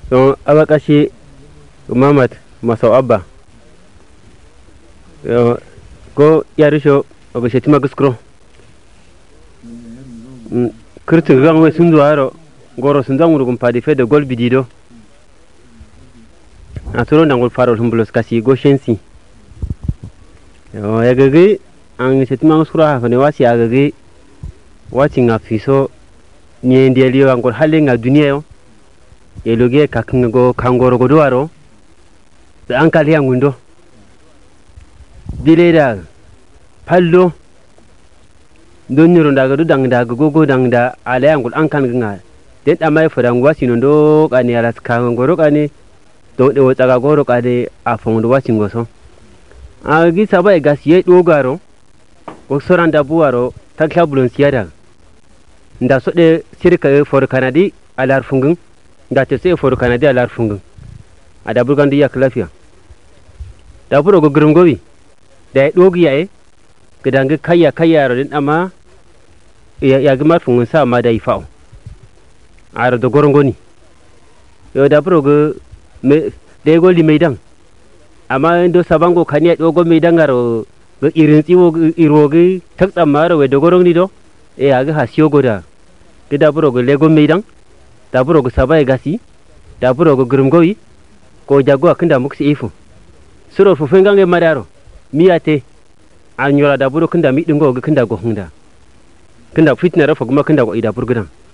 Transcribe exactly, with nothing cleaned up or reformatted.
don abakashi Muhammad Masau Abba ko yarisho ogo shetima guskro kirtu gangwe sundu haro goro sundangu gum padi fe de gol bidido atoro ndangol farol humbulos kasi go shensi yo yagage ang shetima guskro ha fane wasi agage wati nga fiso ni ndielio angol halenga dunia yo yeloge kakingo kangoro go duaro da ankali yangundo dileda pallo donniro daga du dangda gogo dangda ala yangul ankan ginga den amay fodan wasi no ndo kani ala kan goro kani do de wota goro kade a fondo wasi ngoso a gi sabai gasiye dogaro ko soranda buwaro takla bulon siyada nda so de sirka for kanadi alar fungin da te se for kanadi alar fungin ada burgandi yak lafiya da buro go gurungowi da dogi yae gidangi kayya kayya rodin amma ya gimar fungun sa ma da ifao aro do gorongoni yo da buro go me de go li meidan amma ndo sabango kaniya dogo meidan aro go irin tsiwo irogi tak tsamaro we do gorongni do e aga hasiyo goda gida buro go lego meidan da buro go sabai gasi da buro go gurungowi ko jago akinda muksi ifu suro fu fengange madaro miyate anyola da buro kinda mi dingo ga kinda go hunda kinda fitna rafa kuma kinda go ida burgudan